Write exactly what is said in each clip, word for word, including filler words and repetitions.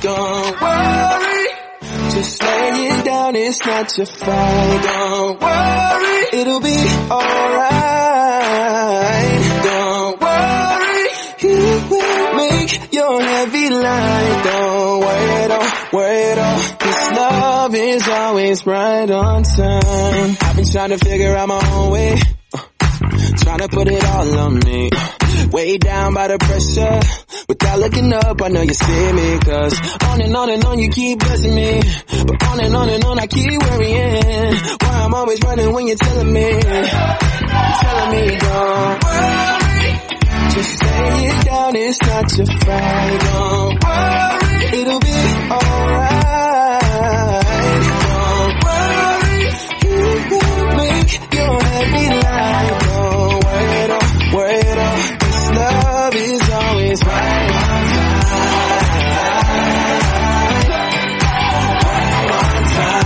Don't worry, just lay it down, it's not your fault. Don't worry, it'll be alright. Don't worry, he will make your heavy light. Don't worry at all, worry at all. This love is always right on time. I've been trying to figure out my own way, uh, trying to put it all on me. Way down by the pressure, without looking up, I know you see me. Cause on and on and on you keep blessing me, but on and on and on I keep worrying why I'm always running when you're telling me, telling me don't worry, just lay it down, it's not your fault. Don't worry, it'll be alright. Don't worry, he will make your heavy light. Don't worry at all, worry at all. Love is always right on time. Right on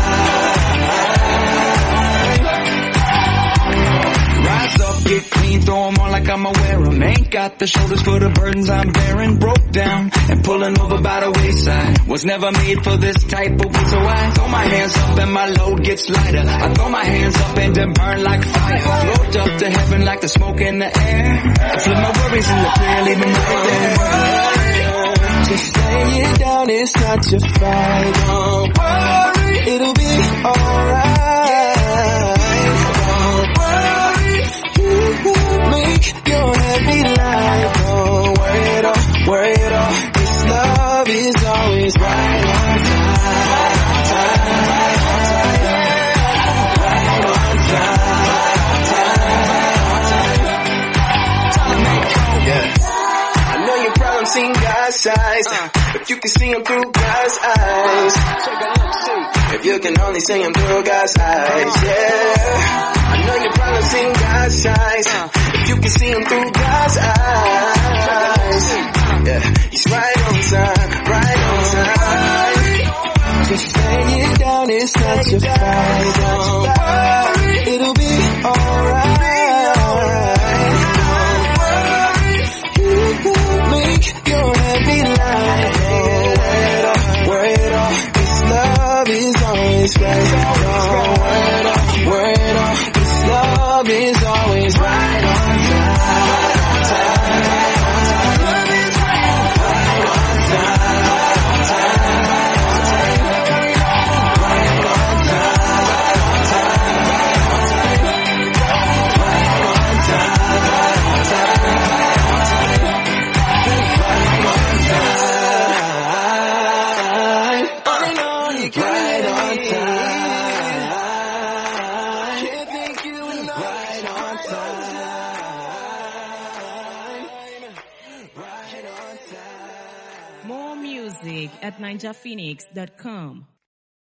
time. Rise up, get clean, throw 'em on like I'ma wear 'em. Ain't got the shoulders for the burdens I'm bearing. Broke down and pulling over by the wayside. Was never made for this type of way, so I throw my hands up and my load gets lighter. I throw my hands up and then burn like fire. Float up to heaven like the smoke in the air. I flip my worries in the clear, leave 'em right there. Just lay it down, it's not your fault. Don't worry, it'll be alright. Don't worry, he will make your heavy light. Don't worry at all, worry at all. This love is always right on time. Right on time. Yeah. I know your problems seem God's eyes, but you can see them through God's eyes. If you can only see them through God's eyes, yeah. I know your problems seem God's eyes, if you can see them through God's eyes, yeah. He's right on time, right on time. Just lay it down, it's not your fault. Don't worry, it'll be alright. Your heavy light, don't worry at all, this love is always right. Don't worry at all, worry at all, this love is always right on time. Love is right on time. More music at ninja phoenix dot com.